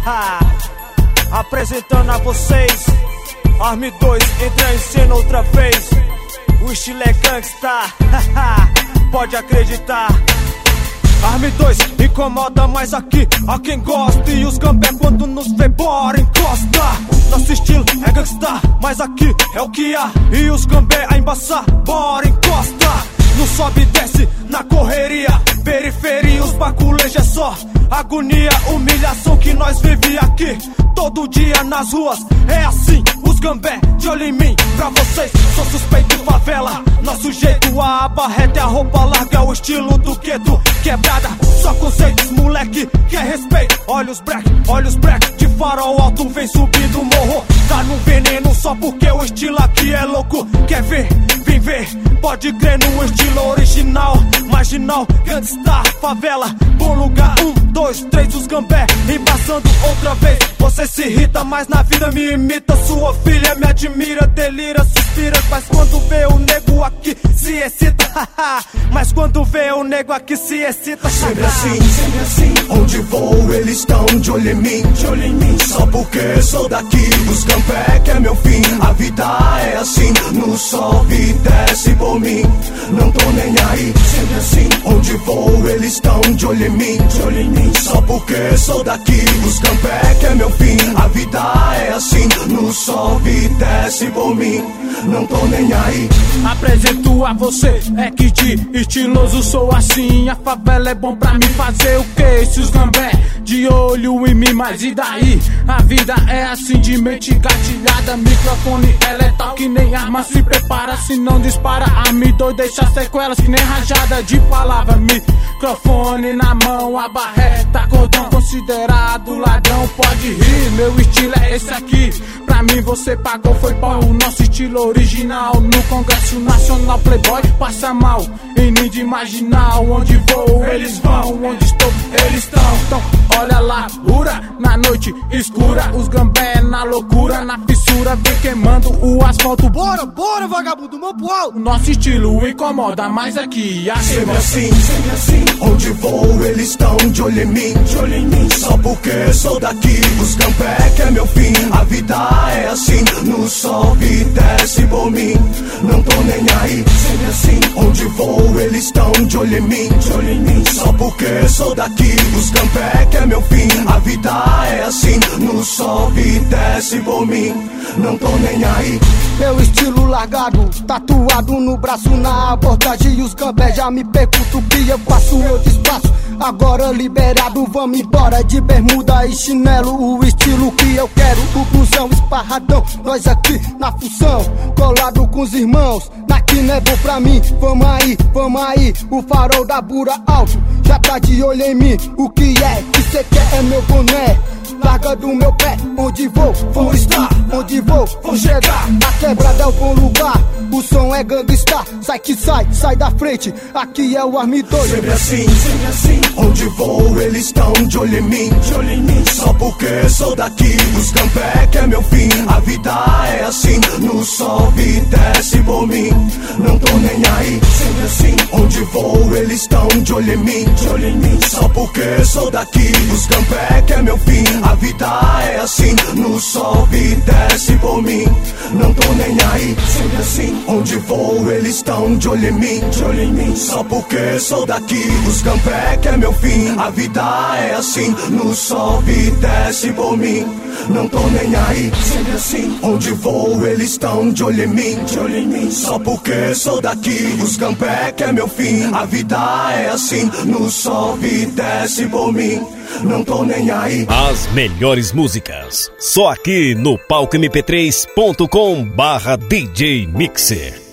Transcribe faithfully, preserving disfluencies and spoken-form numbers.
Apresentando a vocês Army dois, entra em cena outra vez. O estilo é gangsta, pode acreditar. Army dois incomoda mais aqui a quem gosta. E os gambé quando nos vê, bora encosta. Nosso estilo é gangsta, mas aqui é o que há. E os gambé a embaçar, bora encosta. No sobe e desce, na correria, periferia, os baculejos é só agonia, humilhação que nós vive aqui todo dia nas ruas. É assim, os gambé de olho em mim. Pra vocês, sou suspeito favela. Nosso jeito, a barreta é a roupa larga, é o estilo do gueto. Quebrada, só conceitos, moleque, quer respeito. Olha os black, olha os black, de farol alto vem subindo o morro. Tá no veneno só porque o estilo aqui é louco. Quer ver? Vem ver, pode crer no estilo original. Marginal, gangsta, favela, bom lugar. Um, dois, três, os gambé embaçando outra vez. Você se irrita, mas na vida me imita. Sua filha me admira, delira, suspira. Mas quando vê o nego aqui se excita. Mas quando vê o nego aqui se excita. Sempre assim, sempre assim, onde vou eles estão de olho em mim, de olho em mim. Só porque sou daqui, os gambé que é meu fim. A vida é assim, no sobe e desce por mim. Não tô nem aí, sempre assim, onde vou eles estão de olho em mim, de olho em mim. Só porque sou daqui, os gambé que é meu fim. A vida é assim, no sobe e desce por mim. Não tô nem aí. Apresento a você, é que de estiloso sou assim. A favela é bom pra mim fazer o que? Se os gambé de olho em mim, mas e daí? A vida é assim, de mente gatilhada. Microfone, ela é tal que nem arma. Se prepara, se não dispara. Army dois deixa sequelas que nem rajada de palavra. Microfone na mão, a barreta, cordão considerado ladrão. Pode rir, meu estilo é esse aqui. Pra mim você pagou, foi pau. O nosso estilo original. No Congresso Nacional Playboy passa mal. Em ninja marginal, onde vou eles vão, onde estou eles estão. Então olha lá, ura, na noite escura. Os gambé na loucura, na fissura, vem queimando o asfalto. Bora, bora vagabundo, meu pau. O nosso estilo incomoda mais aqui. Sempre assim, sempre assim, onde vou eles estão de olho em mim, de olho em mim. Só porque sou daqui, os gambé que é meu fim. A vida é assim, no sobe e desce por mim. Não tô nem aí, sempre assim, onde vou eles estão de olho em mim, de olho em mim. Só porque sou daqui, os gambé que é meu fim. A vida é assim, no sobe e desce por mim. Não tô nem aí. Meu estilo largado, tatuado no braço, na abordagem. E os gambé já me perguntam o que eu faço, eu despaço. Agora liberado, vamos embora de bermuda e chinelo. O estilo que eu quero, o blusão esparradão. Nós aqui na função, colado com os irmãos. Naqui não é bom pra mim, vamos aí, vamos aí. O farol da Bura alto, já tá de olho em mim. O que é que cê quer é meu boné. Larga do meu pé, onde vou, vou estar. Onde vou, vou chegar. A quebrada é o bom lugar, o som é gangsta. Sai que sai, sai da frente, aqui é o Army dois. Sempre assim, sempre assim, onde vou eles estão de olho em mim, de olho em mim. Só porque sou daqui, os gambé que é meu fim. A vida é assim, no sobe e desce por mim. Não tô nem aí, sempre assim, onde vou eles estão de olho em mim, de olho em mim. Só porque sou daqui, os gambé que é meu fim. A vida é assim, no sobe e desce por mim. Não tô nem aí, sempre assim, onde vou eles estão de olho em mim, de olho em mim. Só porque sou daqui, os gambé que é meu fim. A vida é assim, no sobe e desce por mim. Não tô nem aí, sempre assim, onde vou eles estão de olho em mim, de olho em mim. Só porque sou daqui, os gambé que é meu fim. A vida é assim, no sobe e desce por mim. Não tô nem aí. As melhores músicas, só aqui no palco m p três ponto com barra D J Mixer.